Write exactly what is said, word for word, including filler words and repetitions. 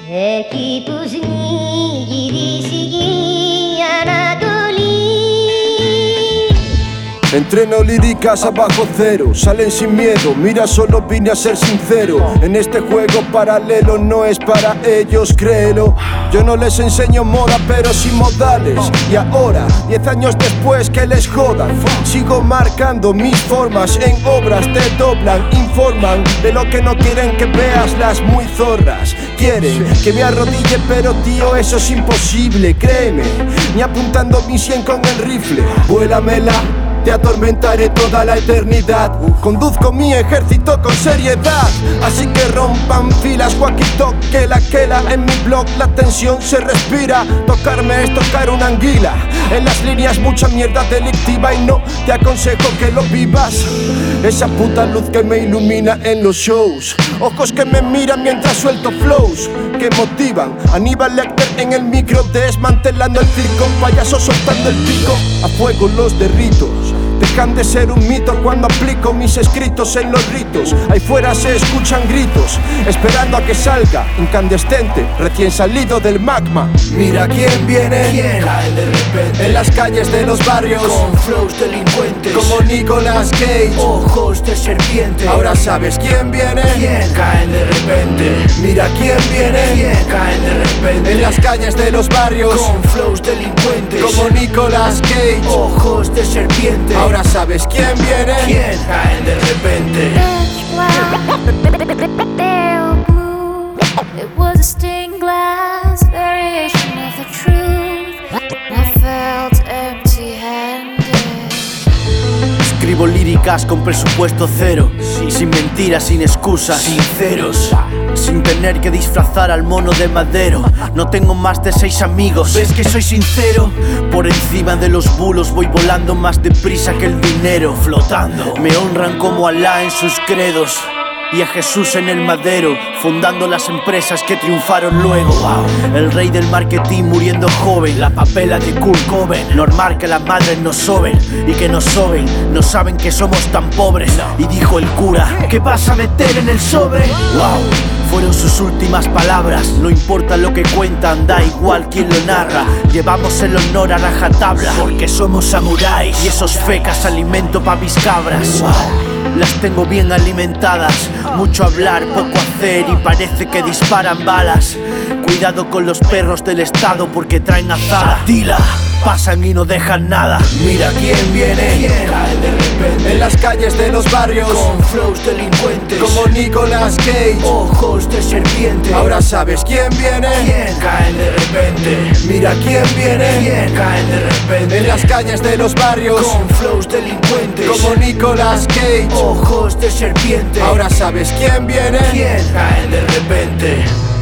Εκεί που γυρίσει η Ανατολή. Entreno líricas a bajo cero, salen sin miedo, mira solo vine a ser sincero. En este juego paralelo no es para ellos, créelo. Yo no les enseño moda pero sin modales. Y ahora, diez años después que les jodan, sigo marcando mis formas en obras. Te doblan, informan de lo que no quieren que veas. Las muy zorras quieren que me arrodille pero tío eso es imposible, créeme. Ni apuntando mi cien con el rifle, vuélamela. Te atormentaré toda la eternidad. Conduzco mi ejército con seriedad. Así que rompan filas, walkie-talkie, la quela. En mi blog la tensión se respira. Tocarme es tocar una anguila. En las líneas mucha mierda delictiva. Y no te aconsejo que lo vivas. Esa puta luz que me ilumina en los shows. Ojos que me miran mientras suelto flows que motivan. Aníbal Lecter en el micro, desmantelando el circo. Payaso soltando el pico, a fuego los derritos. Dejan de ser un mito cuando aplico mis escritos en los ritos. Ahí fuera se escuchan gritos, esperando a que salga incandescente, recién salido del magma. Mira quién viene, ¿Quién cae de repente? En las calles de los barrios, con flows delincuentes, como Nicolas Cage, ojos de serpiente. Ahora sabes quién viene, ¿Quién cae de repente? Mira quién viene, ¿Quién cae de repente? En las calles de los barrios, con flows delincuentes, como Nicolas Cage, ojos de serpiente. Ahora sabes quién viene, ¿Quién cae de repente? Pale blue. It was a stained glass variation of the truth. I felt empty-handed. Escribo líricas con presupuesto cero, sin mentiras, sin excusas, Sinceros, sin tener que disfrazar al mono de madero. No tengo más de seis amigos. ¿ves que soy sincero? Por encima de los bulos voy volando más deprisa que el dinero. Flotando, Me honran como Alá en sus credos y a Jesús en el madero, fundando las empresas que triunfaron luego. Wow. El rey del marketing muriendo joven, la papela de Kurt Cobain. Normal que las madres nos soben y que nos soben, no saben que somos tan pobres. Y dijo el cura, ¿qué vas a meter en el sobre? wow, fueron sus últimas palabras. No importa lo que cuentan, da igual quién lo narra. Llevamos el honor a rajatabla, Porque somos samuráis. y esos fecas alimento pa' mis cabras. Wow. Las tengo bien alimentadas, mucho hablar, poco hacer y parece que disparan balas. Cuidado con los perros del estado porque traen azada. Dila, Pasan y no dejan nada. mira quién viene, ¿quién cae de repente? En las calles de los barrios, Con flows delincuentes, como Nicolas Cage, ojos de serpiente. Ahora sabes quién viene, ¿quién cae de repente? mira quién viene, ¿Quién cae de repente? En las calles de los barrios, Con flows delincuentes, como Nicolas Cage, ojos de serpiente. Ahora sabes quién viene, ¿quién cae de repente?